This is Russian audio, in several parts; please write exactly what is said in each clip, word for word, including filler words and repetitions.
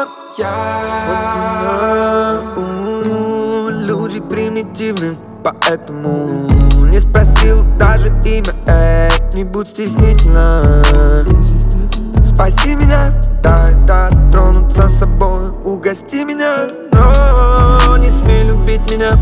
именно я. Вот именно. Люди примитивны, поэтому не спросил даже имя, эй, не будь стеснительна. Спаси меня, дай дотронуться собой, угости меня, но не смей любить меня.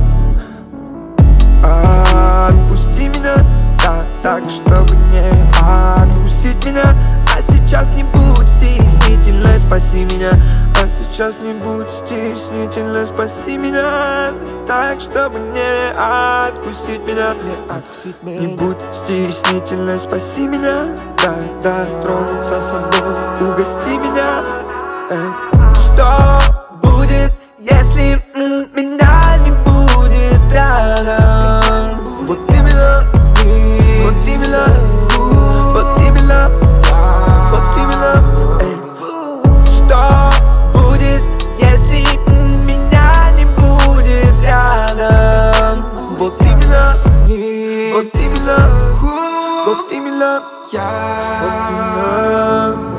Отпусти меня, да, так, чтобы не откусить меня. А сейчас не будь стеснительной, спаси меня. А сейчас не будь стеснительной, спаси меня, так, чтобы не откусить меня, не откусить меня. Не будь стеснительной, спаси меня, дай дотронуться собой, угости меня. Эй. Что будет, если м, меня не будет рядом? Вот именно, вот именно, вот именно, вот именно. Эй. Что будет, если м, меня не будет рядом? Вот именно, вот именно, вот именно я. Вот именно.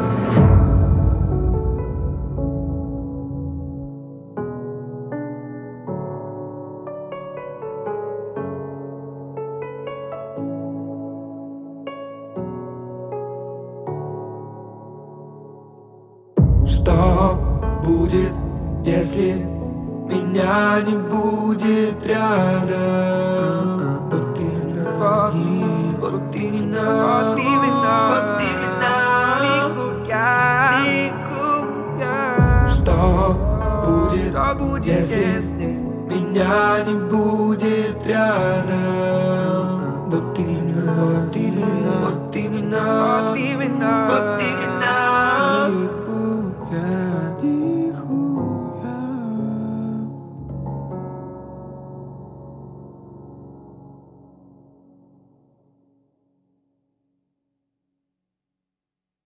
Что будет, если меня не будет рядом? Вот именно, вот именно, вот именно, вот именно, никуда. Что будет, если меня не будет рядом? Вот именно, вот именно, вот именно, вот именно, вот именно.